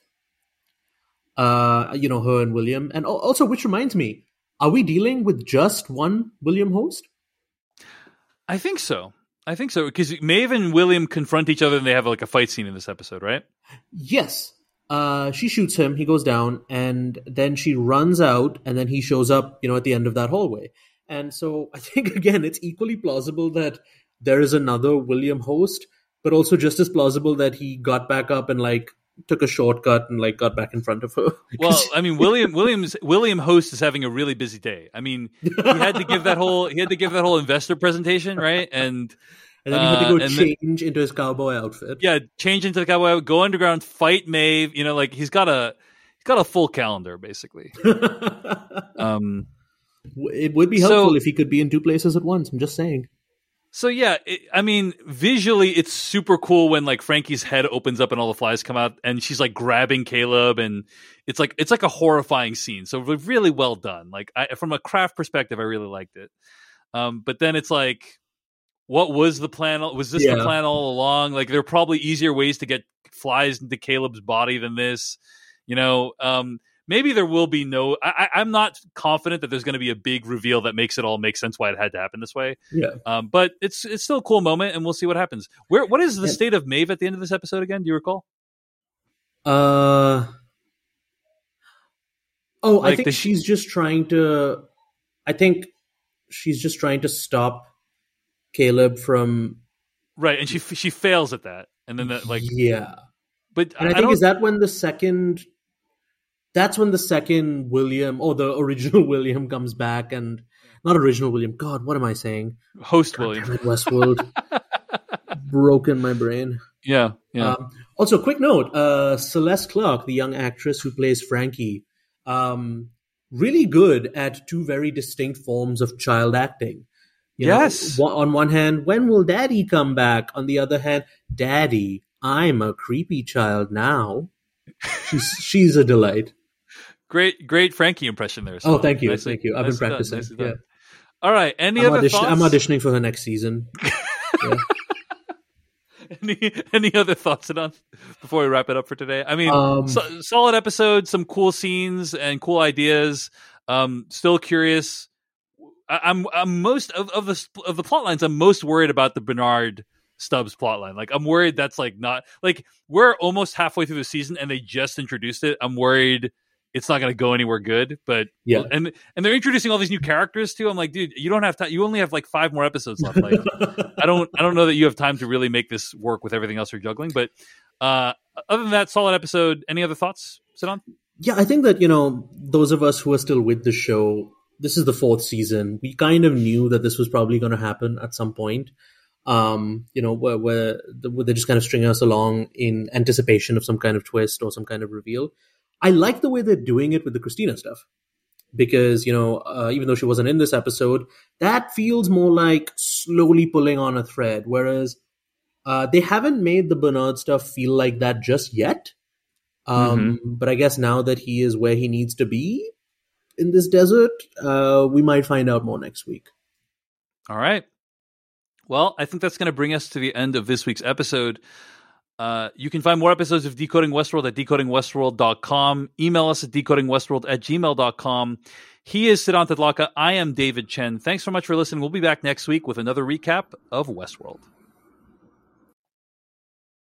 Uh, you know, her and William. And al- also, which reminds me, are we dealing with just one William host? I think so. I think so. Because Maeve and William confront each other and they have like a fight scene in this episode, right? Yes. Uh, she shoots him, he goes down, and then she runs out, and then he shows up, you know, at the end of that hallway. And so I think, again, it's equally plausible that there is another William host, but also just as plausible that he got back up and, like, took a shortcut and, like, got back in front of her. Well, I mean, William William's William Host is having a really busy day. I mean, he had to give that whole he had to give that whole investor presentation, right? And And then he had to uh, go and then- change into his cowboy outfit. yeah, change into the cowboy, go underground, fight Maeve. You know, like he's got a he's got a full calendar basically. um, It would be helpful So- if he could be in two places at once. I'm just saying. So yeah, it, I mean, visually it's super cool when like Frankie's head opens up and all the flies come out, and she's like grabbing Caleb, and it's like it's like a horrifying scene. So really well done. Like I, from a craft perspective, I really liked it. Um, but then it's like, what was the plan? Was this Yeah. the plan all along? Like there are probably easier ways to get flies into Caleb's body than this. You know, um, maybe there will be no. I, I, I'm not confident that there's going to be a big reveal that makes it all make sense why it had to happen this way. Yeah. Um, but it's it's still a cool moment, and we'll see what happens. Where what is the Yeah. state of Maeve at the end of this episode again? Do you recall? Uh. Oh, I Like think the- she's just trying to. I think she's just trying to stop Caleb from. Right, and she she fails at that, and then that like. Yeah. But And I, I, think don't. is that when the second. That's when the second William, or the original William, comes back, and not original William. God, what am I saying? Host William. Damn it, Westworld. Broken my brain. Yeah, yeah. Um, also, quick note: uh, Celeste Clark, the young actress who plays Frankie, um, really good at two very distinct forms of child acting. You know, Yes. one- on one hand, when will Daddy come back? On the other hand, Daddy, I'm a creepy child now. She's she's a delight. Great, great Frankie impression there. Oh, thank you, Nicely- thank you. I've been nicely done, practicing. nicely done. Yeah. All right. Any I'm, other audition- thoughts? I'm auditioning for her next season. Yeah. any any other thoughts on before we wrap it up for today? I mean, Um, so, solid episode, some cool scenes and cool ideas. Um, still curious. I, I'm I'm most of, of the of the plot lines. I'm most worried about the Bernard Stubbs plotline. Like, I'm worried that's like not like we're almost halfway through the season and they just introduced it. I'm worried it's not going to go anywhere good. But Yeah. and and they're introducing all these new characters too. I'm like, dude, you don't have time. You only have like five more episodes left. Like, I don't I don't know that you have time to really make this work with everything else you're juggling. But uh, other than that, solid episode. Any other thoughts, Siddhant? Yeah, I think that, you know, those of us who are still with the show, this is the fourth season. We kind of knew that this was probably going to happen at some point. Um, you know, where, where they're just kind of stringing us along in anticipation of some kind of twist or some kind of reveal. I like the way they're doing it with the Christina stuff because, you know, uh, even though she wasn't in this episode, that feels more like slowly pulling on a thread. Whereas uh, they haven't made the Bernard stuff feel like that just yet. Um, Mm-hmm. But I guess now that he is where he needs to be in this desert, uh, we might find out more next week. All right. Well, I think that's going to bring us to the end of this week's episode. Uh, you can find more episodes of Decoding Westworld at decoding westworld dot com. Email us at decoding westworld at gmail dot com. He is Siddhant Adlaka. I am David Chen. Thanks so much for listening. We'll be back next week with another recap of Westworld.